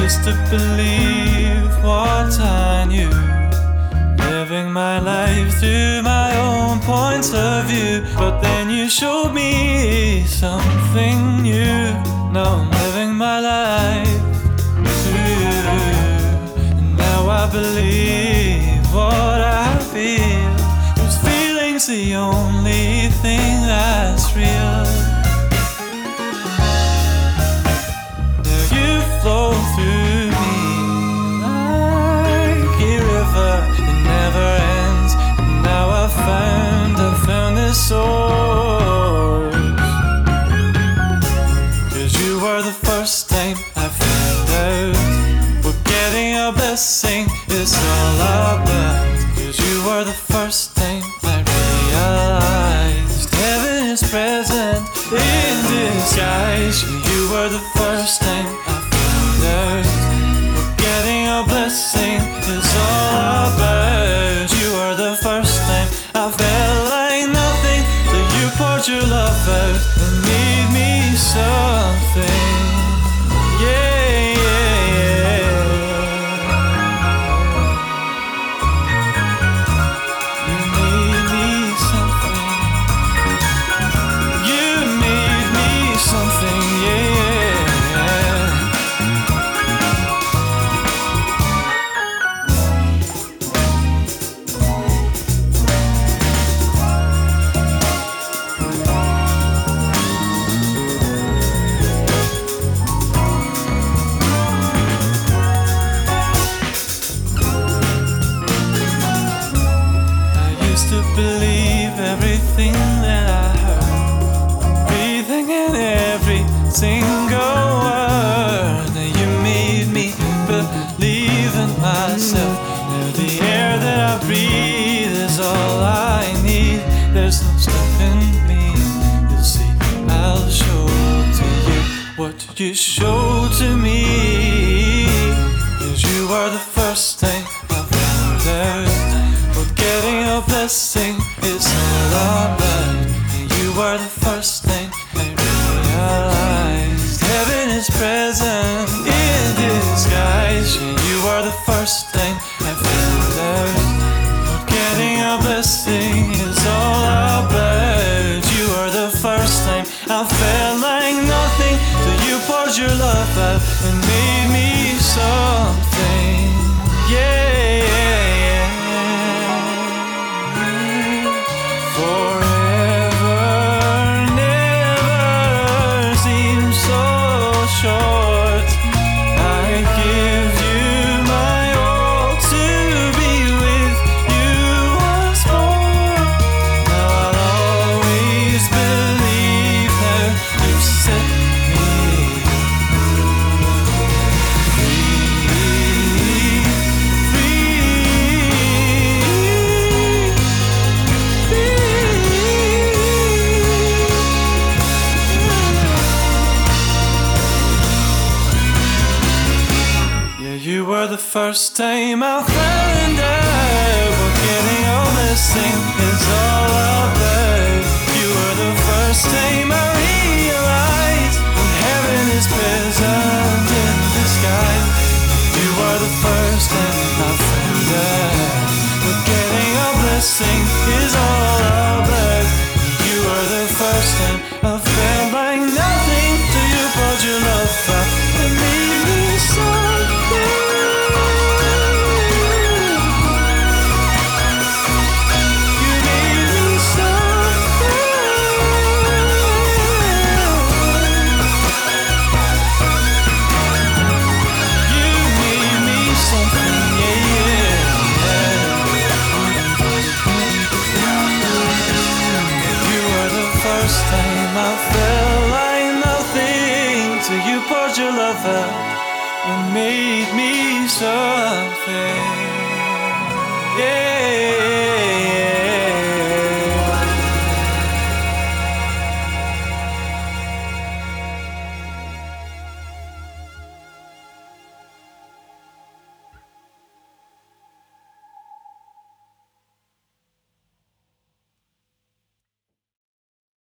used to believe what I knew, living my life through my own points of view. But then you showed me something new. Now I'm living my life through you, and now I believe what I feel. Those feelings the only thing that's real. Flow through me like a river, it never ends. And now I've found this source. 'Cause you were the first time I found out what getting a blessing is all about. 'Cause you were the first time I realized heaven is present in disguise. You were the first time getting a blessing is all about. You were the first time I felt like nothing till you poured your love out and made me something. Yeah, yeah, yeah. You made me something. You made me something, yeah. To believe everything that I heard, breathing in every single word. You made me believe in myself. Now the air that I breathe is all I need. There's no stopping me. You'll see, I'll show to you what you showed to me. 'Cause you were the first thing I found out. Getting a blessing is all about. You were the first thing I realized heaven is present in disguise. You were the first thing I found out. Getting a blessing is all about. You were the first time I felt like nothing till you poured your love out and made me something. Yeah. Short. I give you my all to be with you once more. Now I'll always believe that you set me You were the first time I found out what getting a blessing is all about. You were the first time I realized that heaven is present in the sky. You were the first time I found out what getting a blessing is all about. You were the first time I felt like nothing till you poured your love out and made me something. First time I felt like nothing till you poured your love out and made me something. Yeah.